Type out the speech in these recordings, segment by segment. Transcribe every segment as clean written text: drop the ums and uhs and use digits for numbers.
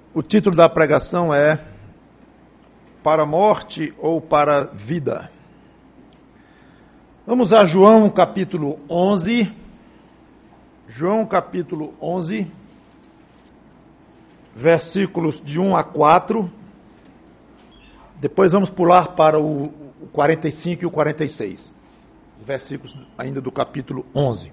O título da pregação é Para a Morte ou para a Vida? Vamos a João capítulo 11. João capítulo 11, versículos de 1 a 4. Depois vamos pular para o 45 e o 46. Versículos ainda do capítulo 11.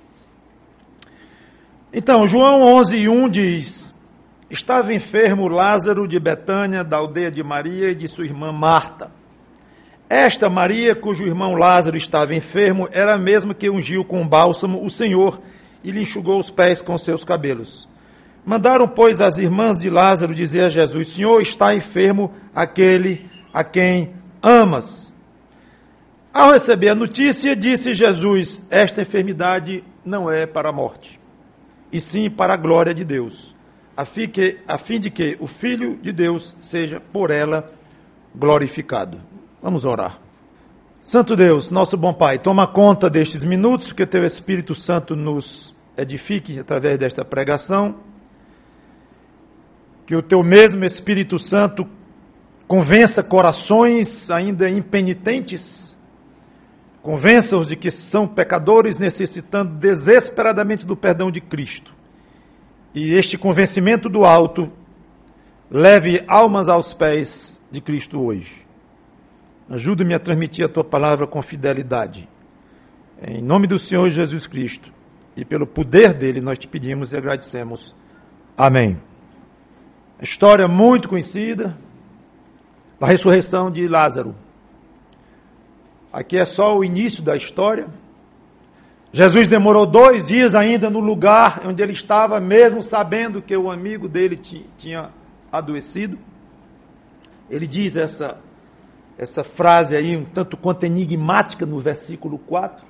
Então, João 11, 1 diz: Estava enfermo Lázaro de Betânia, da aldeia de Maria e de sua irmã Marta. Esta Maria, cujo irmão Lázaro estava enfermo, era a mesma que ungiu com bálsamo o Senhor e lhe enxugou os pés com seus cabelos. Mandaram, pois, as irmãs de Lázaro dizer a Jesus: Senhor, está enfermo aquele a quem amas. Ao receber a notícia, disse Jesus: Esta enfermidade não é para a morte, e sim para a glória de Deus, a fim de que o Filho de Deus seja por ela glorificado. Vamos orar. Santo Deus, nosso bom Pai, toma conta destes minutos, que o Teu Espírito Santo nos edifique através desta pregação, que o Teu mesmo Espírito Santo convença corações ainda impenitentes, convença-os de que são pecadores necessitando desesperadamente do perdão de Cristo. E este convencimento do alto leve almas aos pés de Cristo hoje. Ajuda-me a transmitir a Tua palavra com fidelidade. Em nome do Senhor Jesus Cristo e pelo poder dele nós te pedimos e agradecemos. Amém. História muito conhecida da ressurreição de Lázaro. Aqui é só o início da história. Jesus demorou 2 dias ainda no lugar onde ele estava, mesmo sabendo que o amigo dele tinha adoecido. Ele diz essa frase aí, um tanto quanto enigmática, no versículo 4.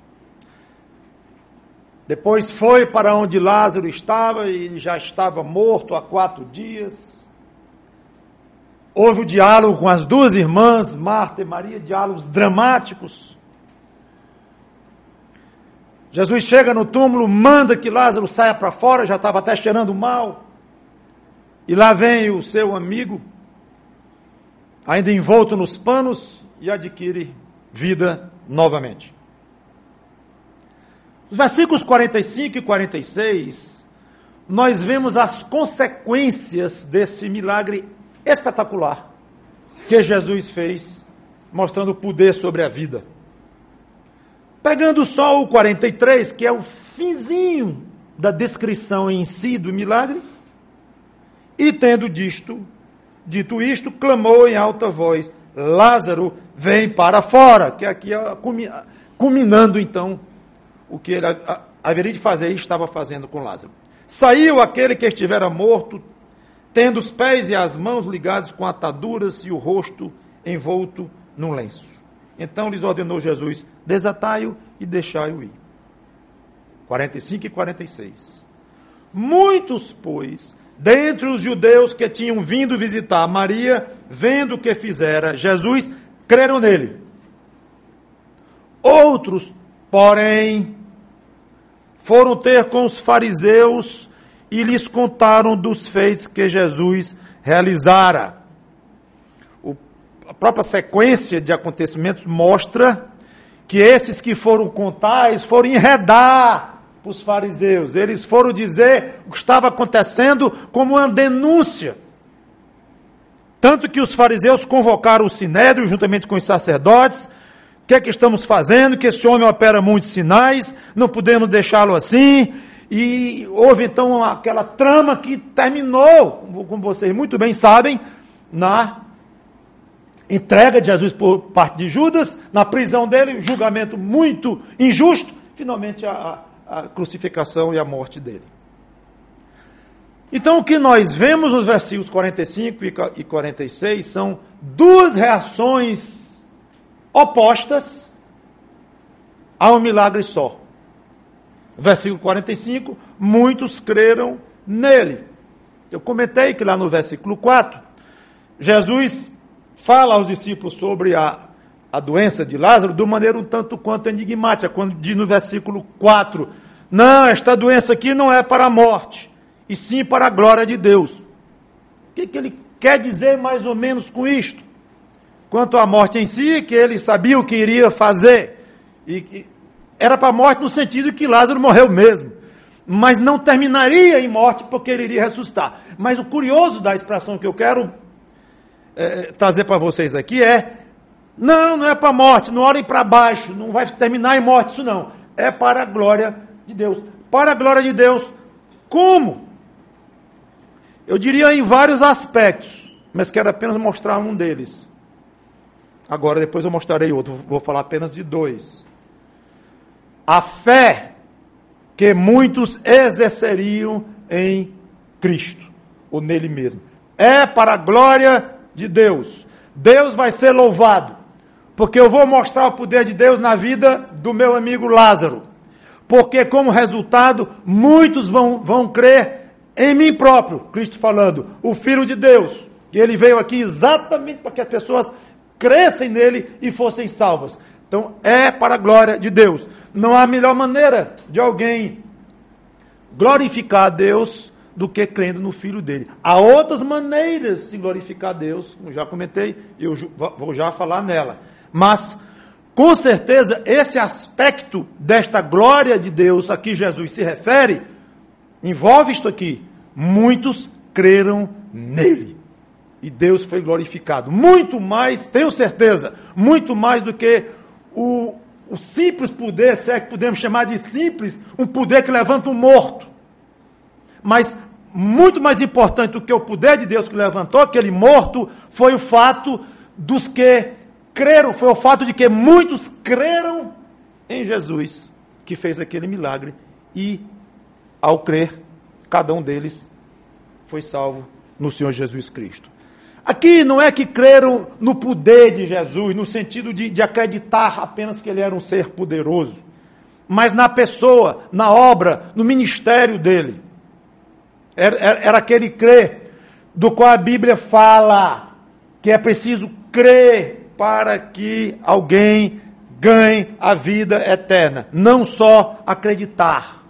Depois foi para onde Lázaro estava, e ele já estava morto há 4 dias. Houve o diálogo com as 2 irmãs, Marta e Maria, diálogos dramáticos. Jesus chega no túmulo, manda que Lázaro saia para fora, já estava até cheirando mal. E lá vem o seu amigo, ainda envolto nos panos, e adquire vida novamente. Os versículos 45 e 46, nós vemos as consequências desse milagre espetacular que Jesus fez, mostrando o poder sobre a vida. Pegando só o 43, que é o finzinho da descrição em si do milagre, e tendo dito isto, clamou em alta voz: Lázaro, vem para fora. Que aqui é culminando então o que ele haveria de fazer e estava fazendo com Lázaro. Saiu aquele que estivera morto, tendo os pés e as mãos ligados com ataduras e o rosto envolto num lenço. Então lhes ordenou Jesus: desatai-o e deixai-o ir. 45 e 46. Muitos, pois, dentre os judeus que tinham vindo visitar Maria, vendo o que fizera Jesus, creram nele. Outros, porém, foram ter com os fariseus e lhes contaram dos feitos que Jesus realizara. A própria sequência de acontecimentos mostra que esses que foram contar, eles foram enredar para os fariseus. Eles foram dizer o que estava acontecendo como uma denúncia. Tanto que os fariseus convocaram o sinédrio juntamente com os sacerdotes. O que é que estamos fazendo? Que esse homem opera muitos sinais, não podemos deixá-lo assim. E houve então aquela trama que terminou, como vocês muito bem sabem, na entrega de Jesus por parte de Judas, na prisão dele, um julgamento muito injusto, finalmente a crucificação e a morte dele. Então o que nós vemos nos versículos 45 e 46 são 2 reações opostas a um milagre só. Versículo 45, muitos creram nele. Eu comentei que lá no versículo 4, Jesus fala aos discípulos sobre a doença de Lázaro de maneira um tanto quanto enigmática, quando diz no versículo 4, não, esta doença aqui não é para a morte, e sim para a glória de Deus. O que ele quer dizer mais ou menos com isto? Quanto à morte em si, que ele sabia o que iria fazer. E era para a morte no sentido que Lázaro morreu mesmo. Mas não terminaria em morte porque ele iria ressuscitar. Mas o curioso da expressão que eu quero trazer para vocês aqui não é para a morte, não olhem para baixo, não vai terminar em morte, isso não. É para a glória de Deus. Para a glória de Deus. Como? Eu diria em vários aspectos, mas quero apenas mostrar um deles. Agora, depois eu mostrarei outro, vou falar apenas de dois. A fé que muitos exerceriam em Cristo, ou nele mesmo. É para a glória de Deus. Deus vai ser louvado, porque eu vou mostrar o poder de Deus na vida do meu amigo Lázaro. Porque, como resultado, muitos vão crer em mim próprio, Cristo falando, o Filho de Deus. E ele veio aqui exatamente para que as pessoas crescem nele e fossem salvas. Então, é para a glória de Deus. Não há melhor maneira de alguém glorificar a Deus do que crendo no Filho dele. Há outras maneiras de se glorificar a Deus, como já comentei, eu vou já falar nela. Mas, com certeza, esse aspecto desta glória de Deus a que Jesus se refere, envolve isto aqui. Muitos creram nele. E Deus foi glorificado. Muito mais, tenho certeza, muito mais do que o simples poder, se é que podemos chamar de simples, um poder que levanta um morto. Mas muito mais importante do que o poder de Deus que levantou aquele morto, foi o fato dos que creram, foi o fato de que muitos creram em Jesus, que fez aquele milagre. E, ao crer, cada um deles foi salvo no Senhor Jesus Cristo. Aqui não é que creram no poder de Jesus, no sentido de acreditar apenas que ele era um ser poderoso, mas na pessoa, na obra, no ministério dele. Era aquele crer do qual a Bíblia fala que é preciso crer para que alguém ganhe a vida eterna, não só acreditar.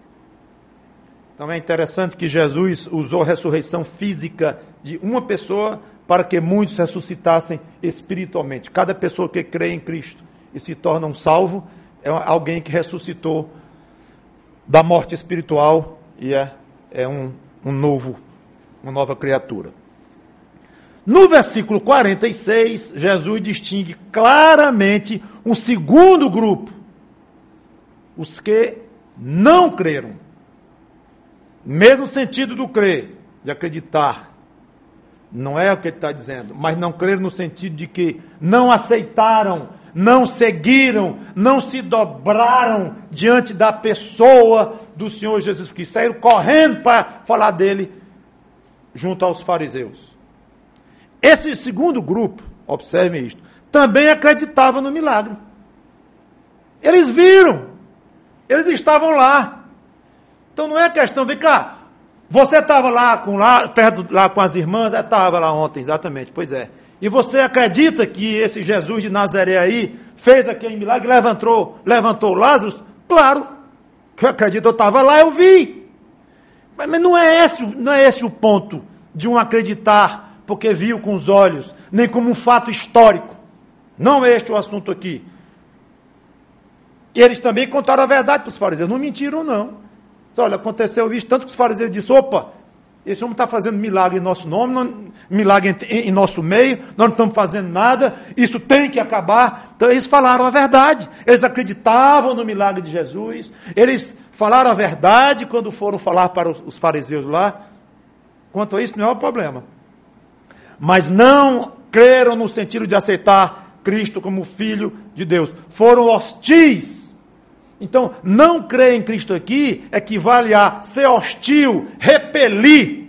Então é interessante que Jesus usou a ressurreição física de uma pessoa para que muitos ressuscitassem espiritualmente. Cada pessoa que crê em Cristo e se torna um salvo é alguém que ressuscitou da morte espiritual e é uma nova criatura. No versículo 46, Jesus distingue claramente um segundo grupo, os que não creram. Mesmo sentido do crer, de acreditar. Não é o que ele está dizendo, mas não creram no sentido de que não aceitaram, não seguiram, não se dobraram diante da pessoa do Senhor Jesus Cristo. Saíram correndo para falar dele junto aos fariseus. Esse segundo grupo, observem isto, também acreditava no milagre. Eles viram, eles estavam lá. Então não é questão, vem cá, você estava perto lá com as irmãs, estava lá ontem, exatamente, pois é. E você acredita que esse Jesus de Nazaré aí fez aquele milagre, levantou Lázaro? Claro, que eu acredito, eu estava lá, eu vi. Mas não é esse o ponto de um acreditar porque viu com os olhos, nem como um fato histórico. Não é este o assunto aqui. E eles também contaram a verdade para os fariseus, não mentiram não. Olha, aconteceu isso, tanto que os fariseus disseram, opa, esse homem está fazendo milagre em nosso nome, milagre em nosso meio, nós não estamos fazendo nada, isso tem que acabar. Então eles falaram a verdade, eles acreditavam no milagre de Jesus, eles falaram a verdade quando foram falar para os fariseus lá. Quanto a isso, não é o problema. Mas não creram no sentido de aceitar Cristo como Filho de Deus. Foram hostis. Então, não crer em Cristo aqui equivale a ser hostil, repelir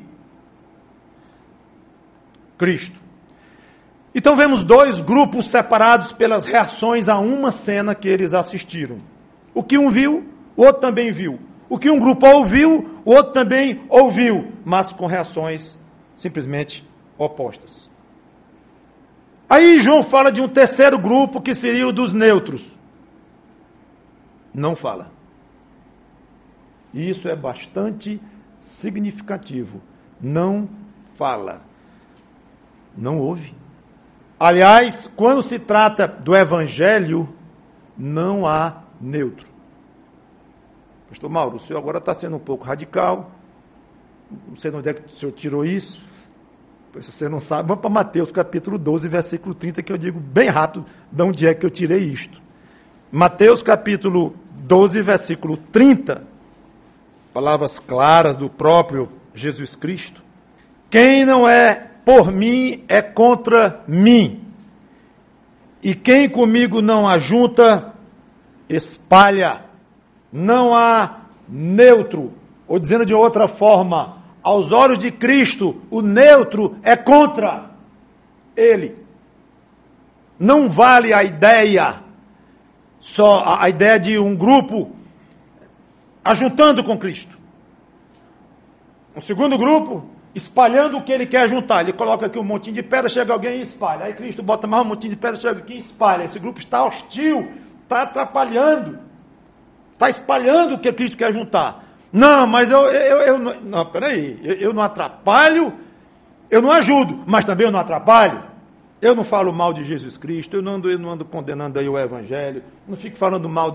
Cristo. Então, vemos dois grupos separados pelas reações a uma cena que eles assistiram. O que um viu, o outro também viu. O que um grupo ouviu, o outro também ouviu, mas com reações simplesmente opostas. Aí João fala de um terceiro grupo que seria o dos neutros. Não fala. E isso é bastante significativo. Não fala. Não houve. Aliás, quando se trata do Evangelho, não há neutro. Pastor Mauro, o senhor agora está sendo um pouco radical. Não sei de onde é que o senhor tirou isso. Se você não sabe, vamos para Mateus capítulo 12, versículo 30, que eu digo bem rápido de onde é que eu tirei isto. Mateus capítulo 12, versículo 30, palavras claras do próprio Jesus Cristo. Quem não é por mim é contra mim, e quem comigo não ajunta, espalha. Não há neutro, ou dizendo de outra forma, aos olhos de Cristo, o neutro é contra ele. Não vale a ideia, só a ideia de um grupo ajuntando com Cristo. Um segundo grupo, espalhando o que ele quer juntar. Ele coloca aqui um montinho de pedra, chega alguém e espalha. Aí Cristo bota mais um montinho de pedra, chega aqui e espalha. Esse grupo está hostil, está atrapalhando, está espalhando o que Cristo quer juntar. Não, mas não, peraí, eu não atrapalho, eu não ajudo, mas também eu não atrapalho. Eu não falo mal de Jesus Cristo, eu não ando condenando aí o Evangelho, não fico falando mal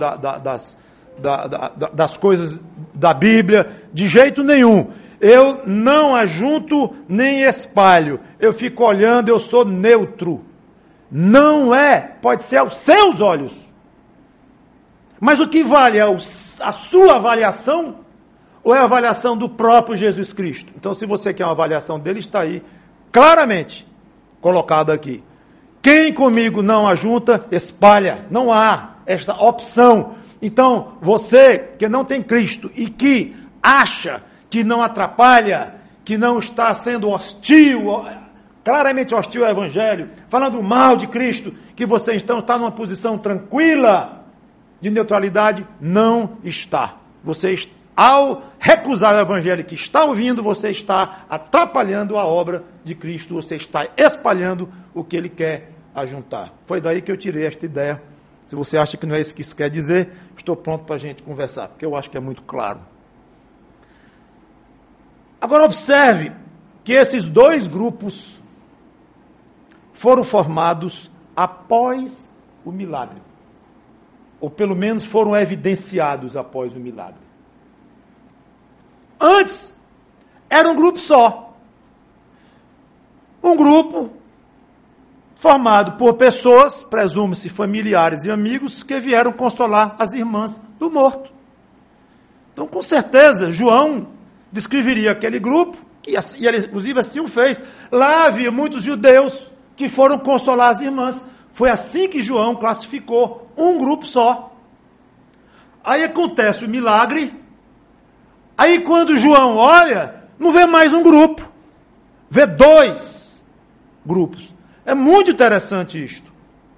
das coisas da Bíblia, de jeito nenhum. Eu não ajunto nem espalho, eu fico olhando, eu sou neutro. Não é, pode ser aos seus olhos. Mas o que vale é a sua avaliação ou é a avaliação do próprio Jesus Cristo? Então, se você quer uma avaliação dele, está aí claramente colocado aqui. Quem comigo não ajunta, espalha. Não há esta opção. Então, você que não tem Cristo e que acha que não atrapalha, que não está sendo hostil, claramente hostil ao Evangelho, falando mal de Cristo, que você então está numa posição tranquila de neutralidade, não está. Você está. Ao recusar o Evangelho que está ouvindo, você está atrapalhando a obra de Cristo, você está espalhando o que ele quer ajuntar. Foi daí que eu tirei esta ideia. Se você acha que não é isso que isso quer dizer, estou pronto para a gente conversar, porque eu acho que é muito claro. Agora observe que esses dois grupos foram formados após o milagre, ou pelo menos foram evidenciados após o milagre. Antes, era um grupo só. Um grupo formado por pessoas, presume-se familiares e amigos, que vieram consolar as irmãs do morto. Então, com certeza, João descreveria aquele grupo, e ele inclusive assim o fez. Lá havia muitos judeus que foram consolar as irmãs. Foi assim que João classificou um grupo só. Aí acontece o milagre. Aí quando João olha, não vê mais um grupo, vê dois grupos. É muito interessante isto.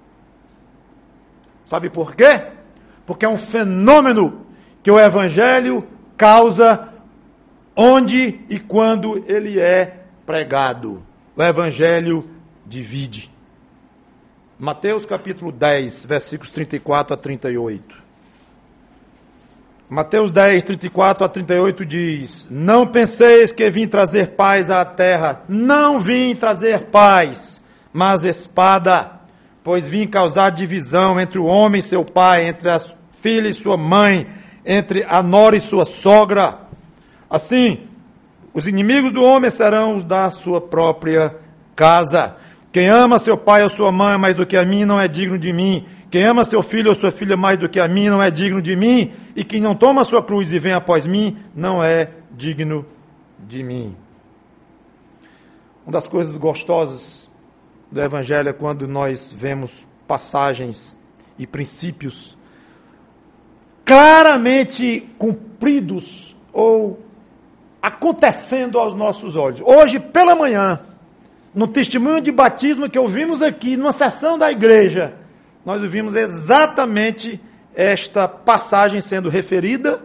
Sabe por quê? Porque é um fenômeno que o Evangelho causa onde e quando ele é pregado. O Evangelho divide. Mateus capítulo 10, versículos 34 a 38. Mateus 10, 34 a 38 diz: Não penseis que vim trazer paz à terra. Não vim trazer paz, mas espada. Pois vim causar divisão entre o homem e seu pai, entre a filha e sua mãe, entre a nora e sua sogra. Assim, os inimigos do homem serão os da sua própria casa. Quem ama seu pai ou sua mãe mais do que a mim não é digno de mim. Quem ama seu filho ou sua filha mais do que a mim não é digno de mim, e quem não toma a sua cruz e vem após mim não é digno de mim. Uma das coisas gostosas do Evangelho é quando nós vemos passagens e princípios claramente cumpridos ou acontecendo aos nossos olhos. Hoje, pela manhã, no testemunho de batismo que ouvimos aqui, numa sessão da igreja, nós ouvimos exatamente esta passagem sendo referida,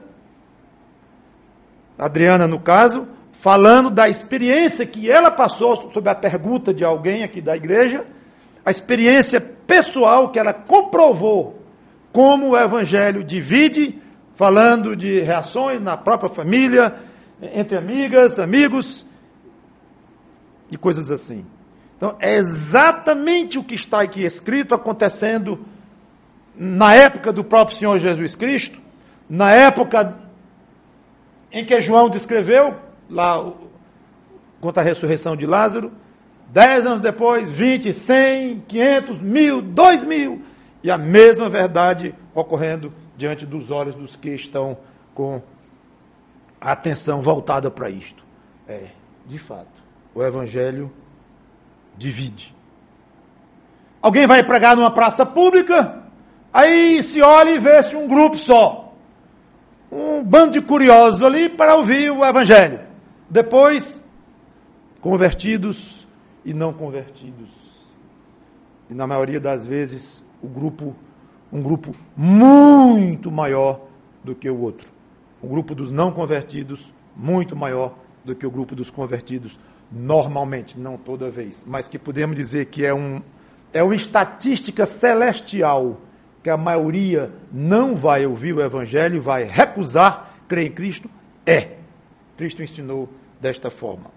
Adriana no caso, falando da experiência que ela passou sobre a pergunta de alguém aqui da igreja, a experiência pessoal que ela comprovou como o Evangelho divide, falando de reações na própria família, entre amigas, amigos. e coisas assim. Então, é exatamente o que está aqui escrito acontecendo na época do próprio Senhor Jesus Cristo, na época em que João descreveu, lá, quanto à ressurreição de Lázaro, 10 anos depois, 20, 100, 500, 1000, 2000, e a mesma verdade ocorrendo diante dos olhos dos que estão com a atenção voltada para isto. De fato, o Evangelho divide. Alguém vai pregar numa praça pública, aí se olha e vê-se um grupo só. Um bando de curiosos ali para ouvir o Evangelho. Depois, convertidos e não convertidos. E na maioria das vezes, um grupo muito maior do que o outro. O grupo dos não convertidos, muito maior do que o grupo dos convertidos, normalmente, não toda vez, mas que podemos dizer que é uma estatística celestial, que a maioria não vai ouvir o Evangelho, vai recusar crer em Cristo. Cristo ensinou desta forma.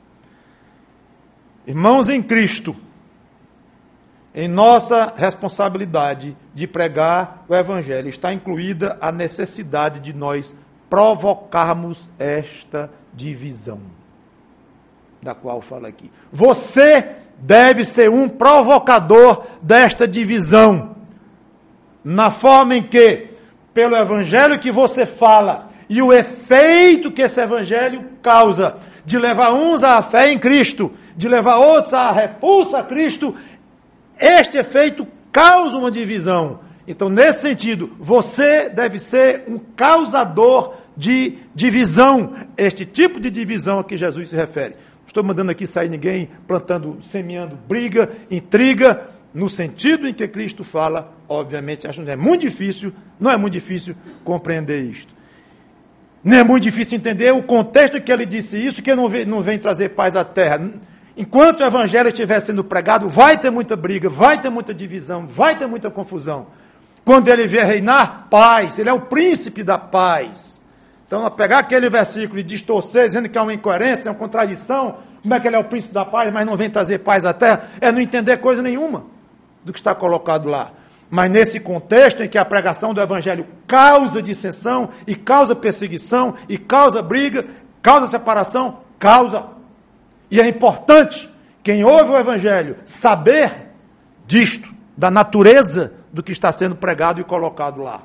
Irmãos em Cristo, em nossa responsabilidade de pregar o Evangelho, está incluída a necessidade de nós provocarmos esta divisão, da qual fala aqui. Você deve ser um provocador desta divisão, na forma em que, pelo Evangelho que você fala, e o efeito que esse Evangelho causa, de levar uns à fé em Cristo, de levar outros à repulsa a Cristo, este efeito causa uma divisão. Então, nesse sentido, você deve ser um causador de divisão. Este tipo de divisão a que Jesus se refere. Não estou mandando aqui sair ninguém semeando briga, intriga, no sentido em que Cristo fala, obviamente, acho que não é muito difícil compreender isto. Não é muito difícil entender o contexto em que ele disse isso, que não vem trazer paz à terra. Enquanto o Evangelho estiver sendo pregado, vai ter muita briga, vai ter muita divisão, vai ter muita confusão. Quando ele vier reinar, paz, ele é o príncipe da paz. Então, a pegar aquele versículo e distorcer, dizendo que é uma incoerência, é uma contradição, como é que ele é o príncipe da paz, mas não vem trazer paz à terra, é não entender coisa nenhuma do que está colocado lá. Mas nesse contexto em que a pregação do Evangelho causa dissensão, e causa perseguição, e causa briga, causa separação, E é importante, quem ouve o Evangelho, saber disto, da natureza do que está sendo pregado e colocado lá.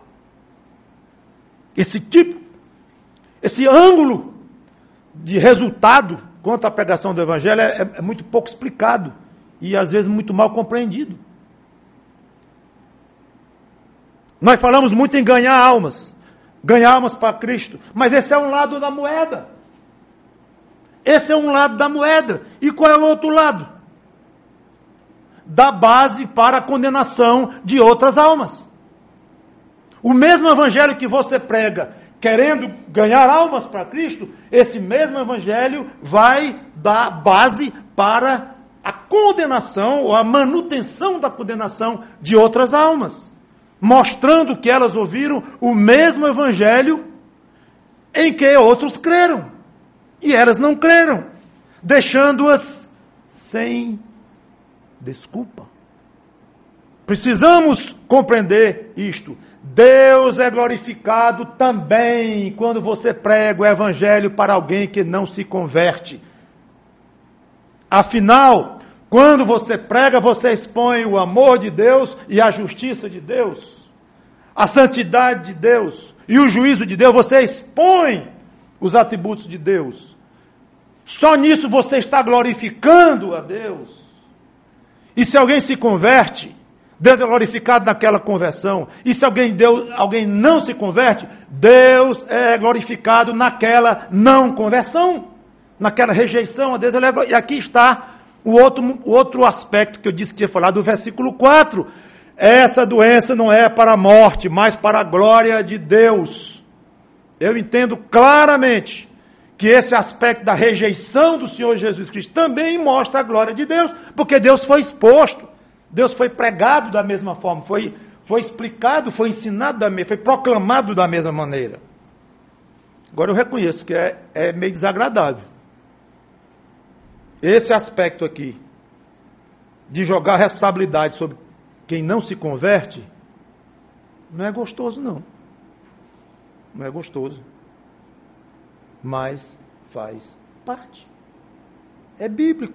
Esse ângulo de resultado quanto à pregação do Evangelho é muito pouco explicado e às vezes muito mal compreendido. Nós falamos muito em ganhar almas para Cristo, mas esse é um lado da moeda. Esse é um lado da moeda. E qual é o outro lado? Da base para a condenação de outras almas. O mesmo Evangelho que você prega, querendo ganhar almas para Cristo, esse mesmo Evangelho vai dar base para a condenação, ou a manutenção da condenação de outras almas, mostrando que elas ouviram o mesmo Evangelho em que outros creram, e elas não creram, deixando-as sem desculpa. Precisamos compreender isto. Deus é glorificado também quando você prega o Evangelho para alguém que não se converte. Afinal, quando você prega, você expõe o amor de Deus e a justiça de Deus, a santidade de Deus e o juízo de Deus. Você expõe os atributos de Deus. Só nisso você está glorificando a Deus. E se alguém se converte, Deus é glorificado naquela conversão. E se alguém não se converte, Deus é glorificado naquela não conversão, naquela rejeição a Deus. E aqui está o outro aspecto que eu disse que ia falar do versículo 4. Essa doença não é para a morte, mas para a glória de Deus. Eu entendo claramente que esse aspecto da rejeição do Senhor Jesus Cristo também mostra a glória de Deus, porque Deus foi exposto, Deus foi pregado da mesma forma, foi explicado, foi ensinado, foi proclamado da mesma maneira. Agora eu reconheço que é meio desagradável. esse aspecto aqui, de jogar a responsabilidade sobre quem não se converte, não é gostoso, não. Não é gostoso. Mas faz parte. É bíblico.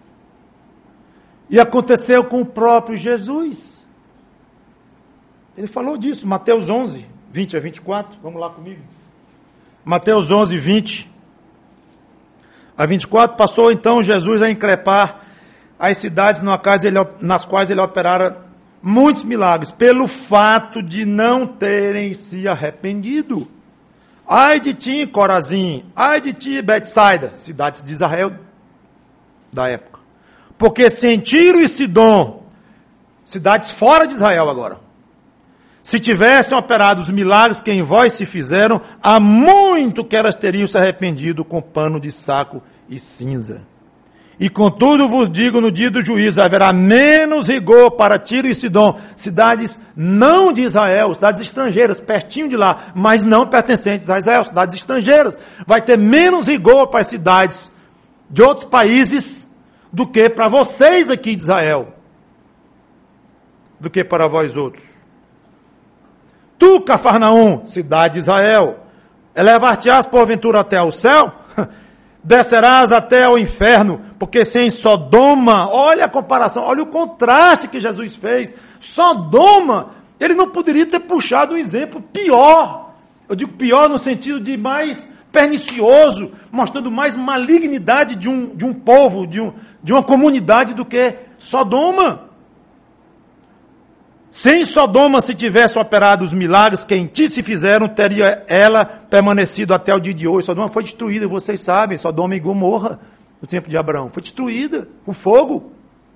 E aconteceu com o próprio Jesus. Ele falou disso, Mateus 11, 20 a 24. Vamos lá comigo. Mateus 11, 20 a 24. Passou então Jesus a increpar as cidades nas quais ele operara muitos milagres, pelo fato de não terem se arrependido. Ai de ti, Corazim, ai de ti, Betsaida, cidades de Israel da época. Porque se em Tiro e Sidom, cidades fora de Israel agora, se tivessem operado os milagres que em vós se fizeram, há muito que elas teriam se arrependido com pano de saco e cinza. E contudo vos digo, no dia do juízo haverá menos rigor para Tiro e Sidom, cidades não de Israel, cidades estrangeiras, pertinho de lá, mas não pertencentes a Israel, cidades estrangeiras. Vai ter menos rigor para as cidades de outros países do que para vocês aqui de Israel, do que para vós outros. Tu, Cafarnaum, cidade de Israel, elevar-te-ás porventura até ao céu? Descerás até ao inferno, porque sem Sodoma, olha a comparação, olha o contraste que Jesus fez. Sodoma, ele não poderia ter puxado um exemplo pior. Eu digo pior no sentido de mais pernicioso, mostrando mais malignidade de um povo, de uma comunidade do que Sodoma. Se em Sodoma se tivesse operado os milagres que em ti se fizeram, teria ela permanecido até o dia de hoje. Sodoma foi destruída, vocês sabem, Sodoma e Gomorra, no tempo de Abraão, foi destruída com fogo.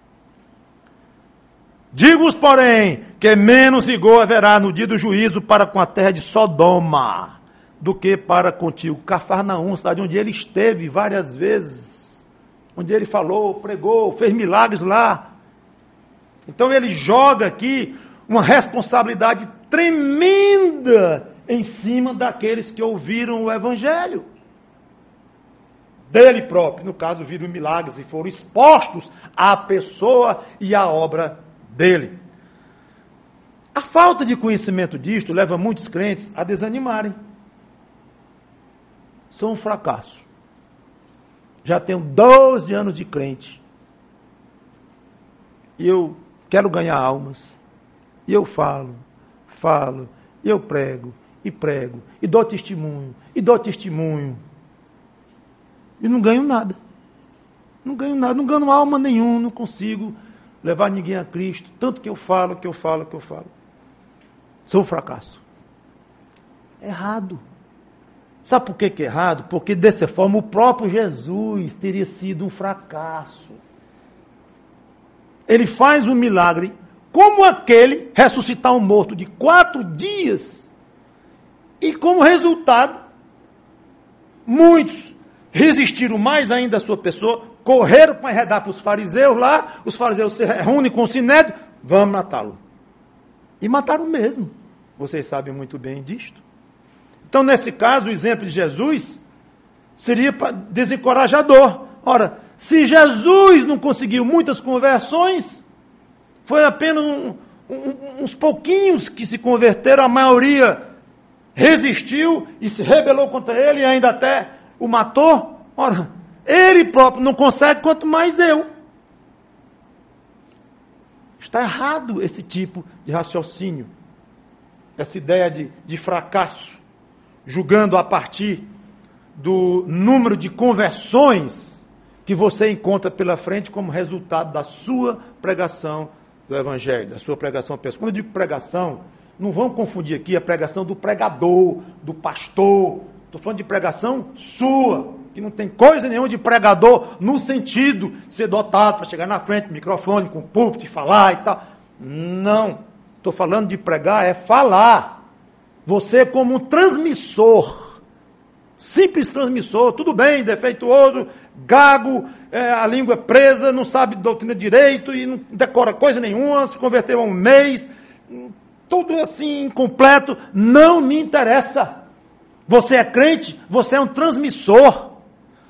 Digo-vos, porém, que menos rigor haverá no dia do juízo para com a terra de Sodoma, do que para contigo. Cafarnaum, cidade onde ele esteve várias vezes, onde ele falou, pregou, fez milagres lá. Então ele joga aqui uma responsabilidade tremenda em cima daqueles que ouviram o Evangelho. Dele próprio, no caso, viram milagres e foram expostos à pessoa e à obra dele. A falta de conhecimento disto leva muitos crentes a desanimarem. Sou um fracasso. Já tenho 12 anos de crente. E eu quero ganhar almas. E eu falo, e eu prego, e dou testemunho. E não ganho nada. Não ganho alma nenhuma, não consigo levar ninguém a Cristo. Tanto que eu falo. Sou um fracasso. Errado. Sabe por que é errado? Porque dessa forma o próprio Jesus teria sido um fracasso. Ele faz um milagre como aquele, ressuscitar um morto de 4 dias. E como resultado, muitos resistiram mais ainda à sua pessoa, correram para enredar para os fariseus lá, os fariseus se reúnem com o sinédrio, vamos matá-lo. E mataram mesmo. Vocês sabem muito bem disto. Então, nesse caso, o exemplo de Jesus seria desencorajador. Ora, se Jesus não conseguiu muitas conversões, foi apenas uns pouquinhos que se converteram, a maioria resistiu e se rebelou contra ele e ainda até o matou. Ora, ele próprio não consegue, quanto mais eu. Está errado esse tipo de raciocínio, essa ideia de fracasso, julgando a partir do número de conversões que você encontra pela frente como resultado da sua pregação do Evangelho, da sua pregação pessoal. Quando eu digo pregação, não vamos confundir aqui a pregação do pregador, do pastor. Estou falando de pregação sua, que não tem coisa nenhuma de pregador no sentido de ser dotado para chegar na frente, microfone, com púlpito e falar e tal. Não. Estou falando de pregar, é falar. Você como um transmissor, simples transmissor, tudo bem, defeituoso, gago, a língua presa, não sabe doutrina direito e não decora coisa nenhuma, se converteu há um mês, tudo assim incompleto, não me interessa. Você é crente, você é um transmissor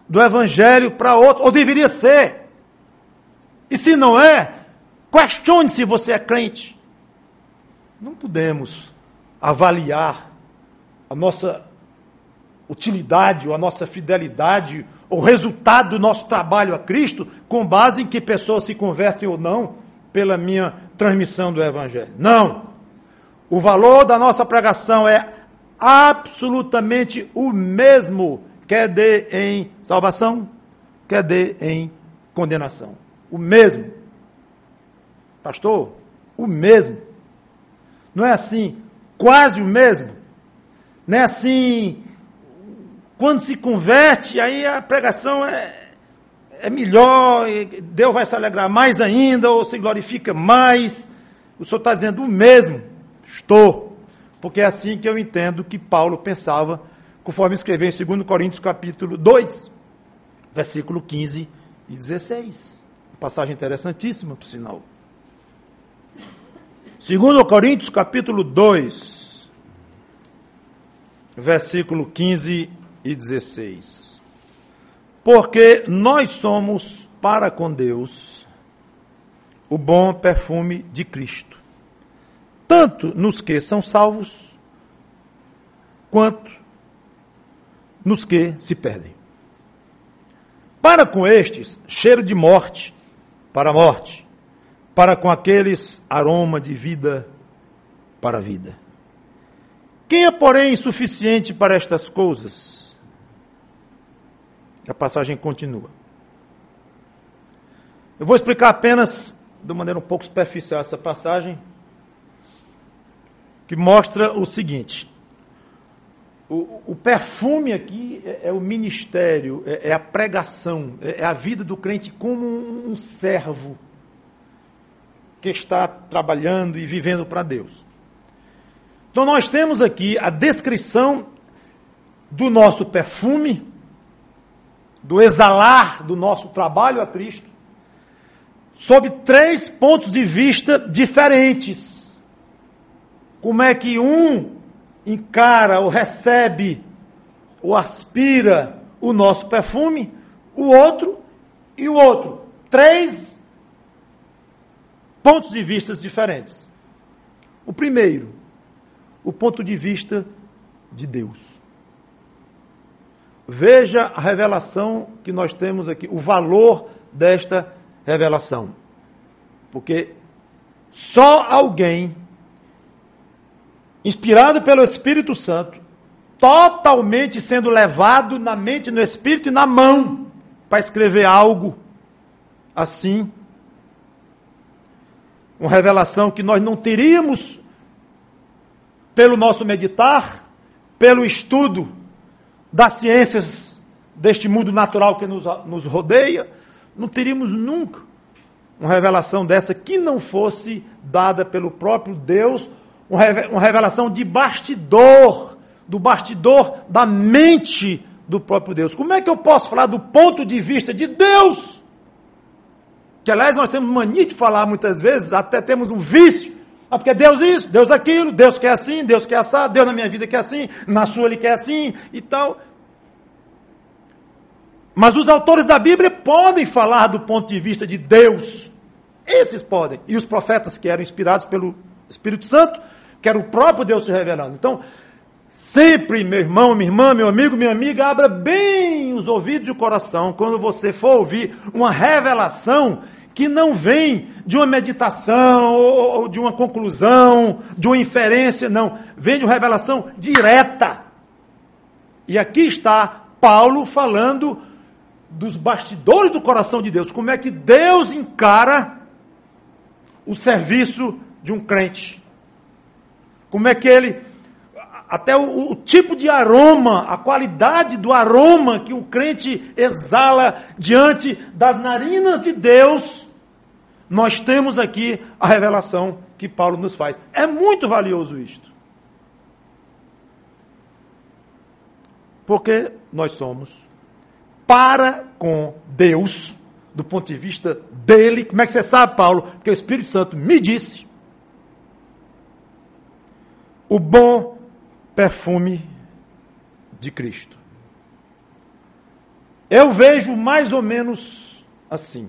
do Evangelho para outro, ou deveria ser. E se não é, questione se você é crente. Não podemos avaliar a nossa utilidade, ou a nossa fidelidade, o resultado do nosso trabalho a Cristo, com base em que pessoas se convertem ou não pela minha transmissão do Evangelho. Não! O valor da nossa pregação é absolutamente o mesmo, quer dê em salvação, quer dê em condenação. O mesmo. Pastor, o mesmo. Não é assim, quase o mesmo. Não é assim, quando se converte, aí a pregação é melhor, Deus vai se alegrar mais ainda, ou se glorifica mais. O senhor está dizendo o mesmo. Estou. Porque é assim que eu entendo que Paulo pensava, conforme escreveu em 2 Coríntios capítulo 2, versículo 15 e 16. Uma passagem interessantíssima, por sinal. 2 Coríntios capítulo 2, versículo 15 e 16. Porque nós somos para com Deus o bom perfume de Cristo, tanto nos que são salvos, quanto nos que se perdem. Para com estes, cheiro de morte para a morte, para com aqueles, aroma de vida para a vida. Quem é, porém, suficiente para estas coisas? A passagem continua. Eu vou explicar apenas, de maneira um pouco superficial, essa passagem, que mostra o seguinte: o perfume aqui é o ministério, é a pregação, é a vida do crente como um servo que está trabalhando e vivendo para Deus. Então nós temos aqui a descrição do nosso perfume, do exalar do nosso trabalho a Cristo, sob 3 pontos de vista diferentes. Como é que um encara ou recebe ou aspira o nosso perfume, o outro e o outro. 3 pontos de vista diferentes. O primeiro, o ponto de vista de Deus. Veja a revelação que nós temos aqui, o valor desta revelação. Porque só alguém inspirado pelo Espírito Santo, totalmente sendo levado na mente, no Espírito e na mão, para escrever algo assim. Uma revelação que nós não teríamos pelo nosso meditar, pelo estudo das ciências deste mundo natural que nos rodeia, não teríamos nunca uma revelação dessa que não fosse dada pelo próprio Deus, uma revelação de bastidor, do bastidor da mente do próprio Deus. Como é que eu posso falar do ponto de vista de Deus? Que, aliás, nós temos mania de falar muitas vezes, até temos um vício. Porque Deus isso, Deus aquilo, Deus quer assim, Deus quer assado, Deus na minha vida quer assim, na sua Ele quer assim e tal. Mas os autores da Bíblia podem falar do ponto de vista de Deus. Esses podem. E os profetas que eram inspirados pelo Espírito Santo, que era o próprio Deus se revelando. Então, sempre, meu irmão, minha irmã, meu amigo, minha amiga, abra bem os ouvidos e o coração quando você for ouvir uma revelação que não vem de uma meditação, ou de uma conclusão, de uma inferência, não. Vem de uma revelação direta. E aqui está Paulo falando dos bastidores do coração de Deus. Como é que Deus encara o serviço de um crente? Como é que ele... Até o tipo de aroma, a qualidade do aroma que o crente exala diante das narinas de Deus, nós temos aqui a revelação que Paulo nos faz. É muito valioso isto. Porque nós somos para com Deus, do ponto de vista dele. Como é que você sabe, Paulo? Porque o Espírito Santo me disse. O bom perfume de Cristo. Eu vejo mais ou menos assim.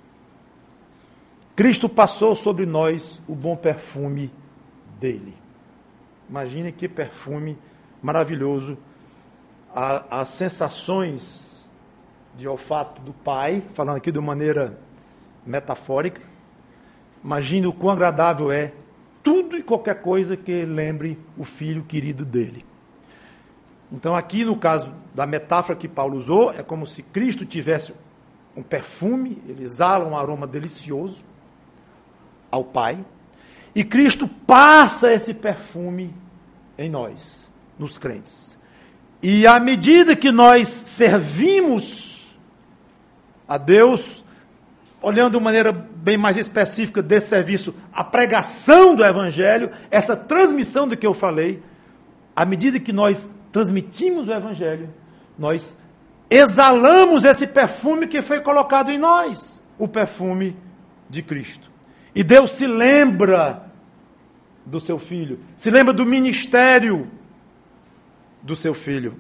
Cristo passou sobre nós o bom perfume dele. Imagine que perfume maravilhoso. As sensações de olfato do Pai, falando aqui de maneira metafórica. Imagine o quão agradável é tudo e qualquer coisa que lembre o filho querido dele. Então aqui no caso da metáfora que Paulo usou, é como se Cristo tivesse um perfume, ele exala um aroma delicioso ao Pai, e Cristo passa esse perfume em nós, nos crentes. E à medida que nós servimos a Deus, olhando de maneira bem mais específica desse serviço, a pregação do Evangelho, essa transmissão do que eu falei, à medida que nós transmitimos o Evangelho, nós exalamos esse perfume que foi colocado em nós, o perfume de Cristo. E Deus se lembra do seu Filho, se lembra do ministério do seu Filho.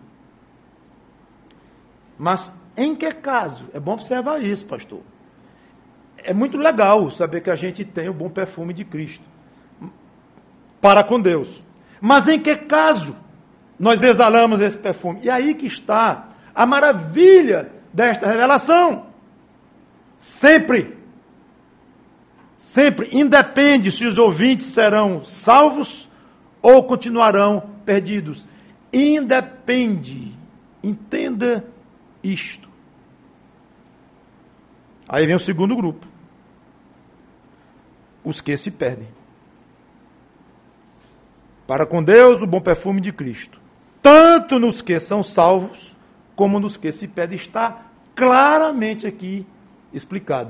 Mas em que caso? É bom observar isso, pastor. É muito legal saber que a gente tem o bom perfume de Cristo para com Deus. Mas em que caso nós exalamos esse perfume? E aí que está a maravilha desta revelação. Sempre, independe se os ouvintes serão salvos ou continuarão perdidos. Independe. Entenda isto. Aí vem o segundo grupo. Os que se perdem. Para com Deus, o bom perfume de Cristo. Tanto nos que são salvos, como nos que se perdem. Está claramente aqui explicado.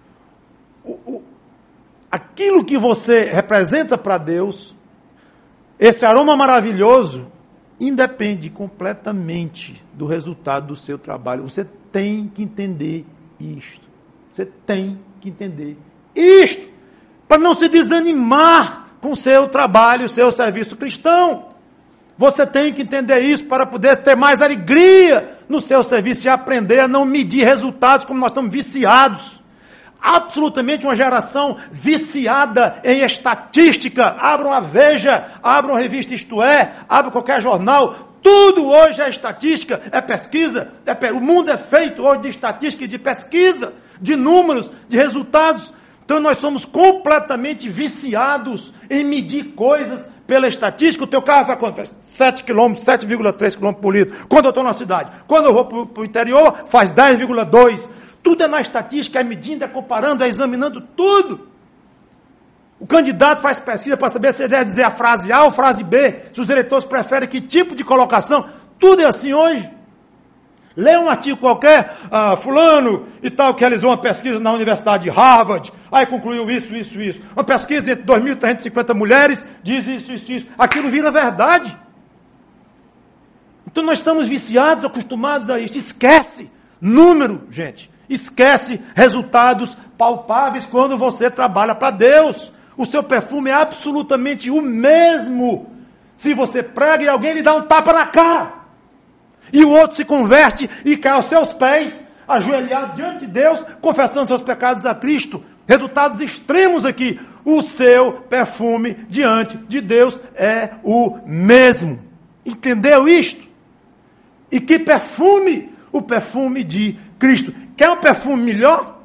Aquilo que você representa para Deus, esse aroma maravilhoso, independe completamente do resultado do seu trabalho. Você tem que entender isto. Você tem que entender isto, para não se desanimar com o seu trabalho, o seu serviço cristão. Você tem que entender isso para poder ter mais alegria no seu serviço e aprender a não medir resultados como nós estamos viciados. Absolutamente uma geração viciada em estatística. Abram a Veja, abram a revista Isto É, abram qualquer jornal. Tudo hoje é estatística, é pesquisa. O mundo é feito hoje de estatística e de pesquisa, de números, de resultados. Então nós somos completamente viciados em medir coisas pela estatística. O teu carro vai quanto? 7 km, 7,3 km por litro. Quando eu estou na cidade. Quando eu vou para o interior, faz 10,2. Tudo é na estatística, é medindo, é comparando, é examinando tudo. O candidato faz pesquisa para saber se ele deve dizer a frase A ou a frase B, se os eleitores preferem que tipo de colocação. Tudo é assim hoje. Lê um artigo qualquer, fulano e tal, que realizou uma pesquisa na Universidade de Harvard, aí concluiu isso. Uma pesquisa entre 2.350 mulheres, diz isso. Aquilo vira verdade. Então nós estamos viciados, acostumados a isso. Esquece número, gente. Esquece resultados palpáveis quando você trabalha para Deus. O seu perfume é absolutamente o mesmo. Se você prega e alguém lhe dá um tapa na cara, e o outro se converte e cai aos seus pés, ajoelhado diante de Deus, confessando seus pecados a Cristo. Resultados extremos aqui. O seu perfume diante de Deus é o mesmo. Entendeu isto? E que perfume? O perfume de Cristo. Quer um perfume melhor?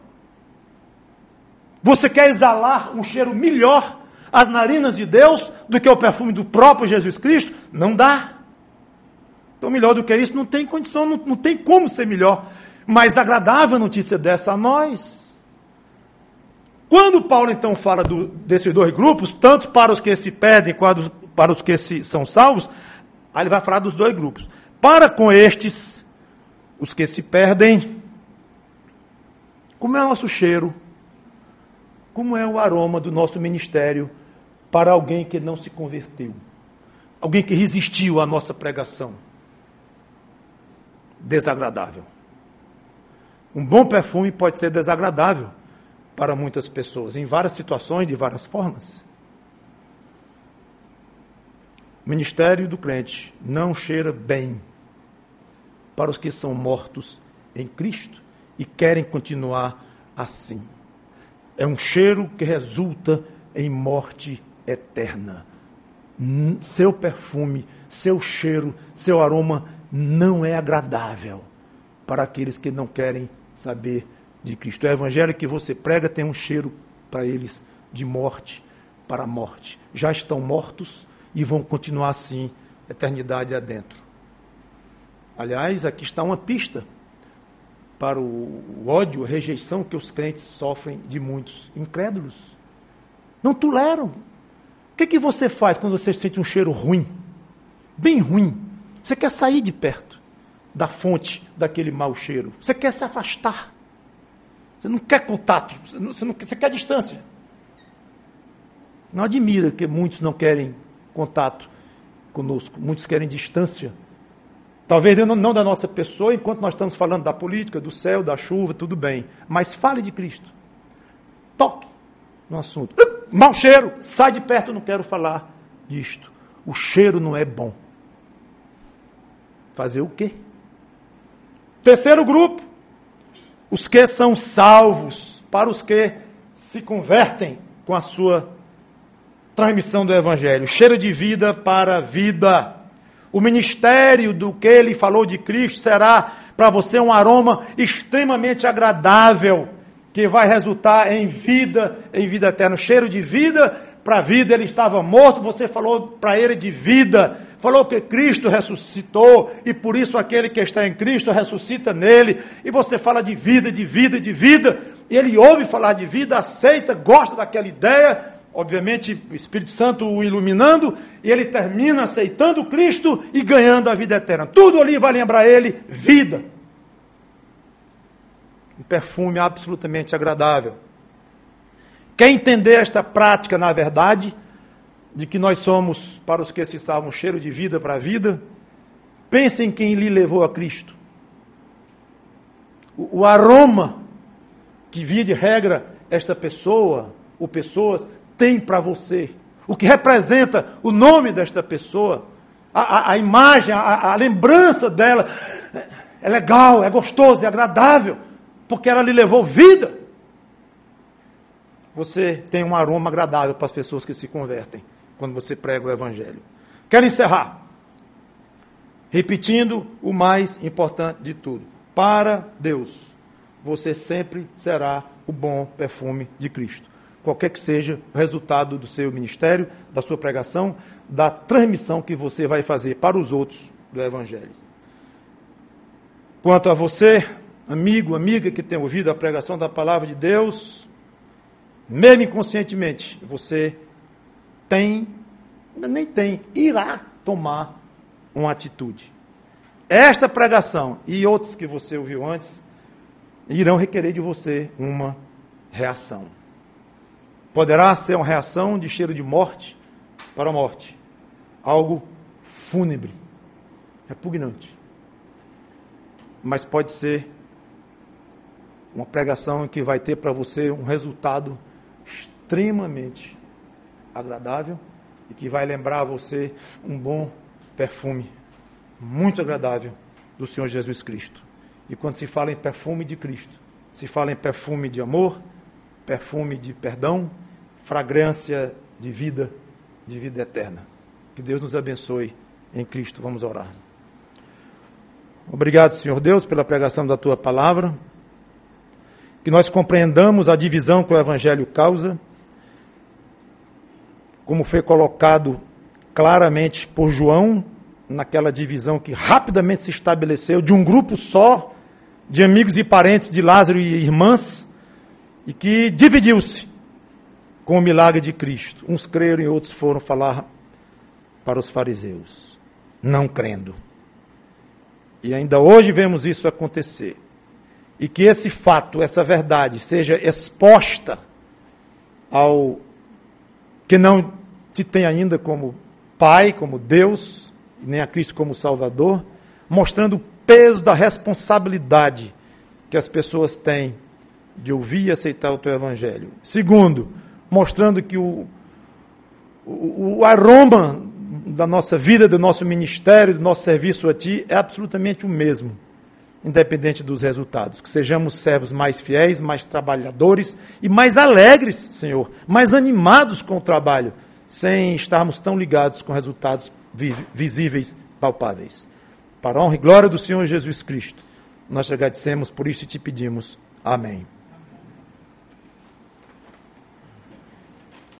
Você quer exalar um cheiro melhor às narinas de Deus do que o perfume do próprio Jesus Cristo? Não dá. Então, melhor do que isso, não tem condição, não tem como ser melhor. Mais agradável a notícia dessa a nós. Quando Paulo, então, fala desses dois grupos, tanto para os que se perdem quanto para os que são salvos, aí ele vai falar dos dois grupos. Para com estes, os que se perdem, como é o nosso cheiro? Como é o aroma do nosso ministério para alguém que não se converteu? Alguém que resistiu à nossa pregação? Desagradável. Um bom perfume pode ser desagradável para muitas pessoas, em várias situações, de várias formas. O ministério do crente não cheira bem para os que são mortos em Cristo e querem continuar assim. É um cheiro que resulta em morte eterna. Seu perfume, seu cheiro, seu aroma não é agradável para aqueles que não querem saber de Cristo. O evangelho que você prega tem um cheiro para eles de morte para a morte. Já estão mortos e vão continuar assim, eternidade adentro. Aliás, aqui está uma pista para o ódio, a rejeição que os crentes sofrem de muitos incrédulos. Não toleram. O que você faz quando você sente um cheiro ruim? Bem ruim. Você quer sair de perto da fonte daquele mau cheiro. Você quer se afastar. Você não quer contato. Você quer distância. Não admira que muitos não querem contato conosco. Muitos querem distância. Talvez não da nossa pessoa, enquanto nós estamos falando da política, do céu, da chuva, tudo bem. Mas fale de Cristo. Toque no assunto. Mau cheiro, sai de perto, eu não quero falar disto. O cheiro não é bom. Fazer o quê? Terceiro grupo, os que são salvos, para os que se convertem com a sua transmissão do Evangelho. Cheiro de vida para a vida. O ministério do que ele falou de Cristo será para você um aroma extremamente agradável, que vai resultar em vida eterna. Cheiro de vida para a vida. Ele estava morto, você falou para ele de vida. Falou que Cristo ressuscitou e por isso aquele que está em Cristo ressuscita nele. E você fala de vida, de vida, de vida. E ele ouve falar de vida, aceita, gosta daquela ideia. Obviamente, o Espírito Santo o iluminando, e ele termina aceitando Cristo e ganhando a vida eterna. Tudo ali vai lembrar ele vida. Um perfume absolutamente agradável. Quer entender esta prática, na verdade, de que nós somos, para os que se salvam, um cheiro de vida para a vida? Pense em quem lhe levou a Cristo. O aroma que, via de regra, esta pessoa ou pessoas tem para você, o que representa o nome desta pessoa, a imagem, a lembrança dela, é legal, é gostoso, é agradável, porque ela lhe levou vida. Você tem um aroma agradável para as pessoas que se convertem, quando você prega o Evangelho. Quero encerrar, repetindo o mais importante de tudo. Para Deus, você sempre será o bom perfume de Cristo. Qualquer que seja o resultado do seu ministério, da sua pregação, da transmissão que você vai fazer para os outros do Evangelho. Quanto a você, amigo, amiga que tem ouvido a pregação da palavra de Deus, mesmo inconscientemente, você irá tomar uma atitude. Esta pregação e outras que você ouviu antes irão requerer de você uma reação. Poderá ser uma reação de cheiro de morte para a morte. Algo fúnebre, repugnante. Mas pode ser uma pregação que vai ter para você um resultado extremamente agradável e que vai lembrar a você um bom perfume, muito agradável, do Senhor Jesus Cristo. E quando se fala em perfume de Cristo, se fala em perfume de amor, perfume de perdão, fragrância de vida eterna. Que Deus nos abençoe em Cristo. Vamos orar. Obrigado, Senhor Deus, pela pregação da Tua palavra. Que nós compreendamos a divisão que o Evangelho causa, como foi colocado claramente por João, naquela divisão que rapidamente se estabeleceu de um grupo só, de amigos e parentes de Lázaro e irmãs, e que dividiu-se com o milagre de Cristo. Uns creram e outros foram falar para os fariseus, não crendo. E ainda hoje vemos isso acontecer. E que esse fato, essa verdade, seja exposta ao que não te tem ainda como Pai, como Deus, nem a Cristo como Salvador, mostrando o peso da responsabilidade que as pessoas têm de ouvir e aceitar o teu Evangelho. Segundo, mostrando que o aroma da nossa vida, do nosso ministério, do nosso serviço a ti, é absolutamente o mesmo. independente dos resultados. Que sejamos servos mais fiéis, mais trabalhadores e mais alegres, Senhor, mais animados com o trabalho, sem estarmos tão ligados com resultados visíveis, palpáveis. Para a honra e glória do Senhor Jesus Cristo, nós te agradecemos por isso e te pedimos. Amém.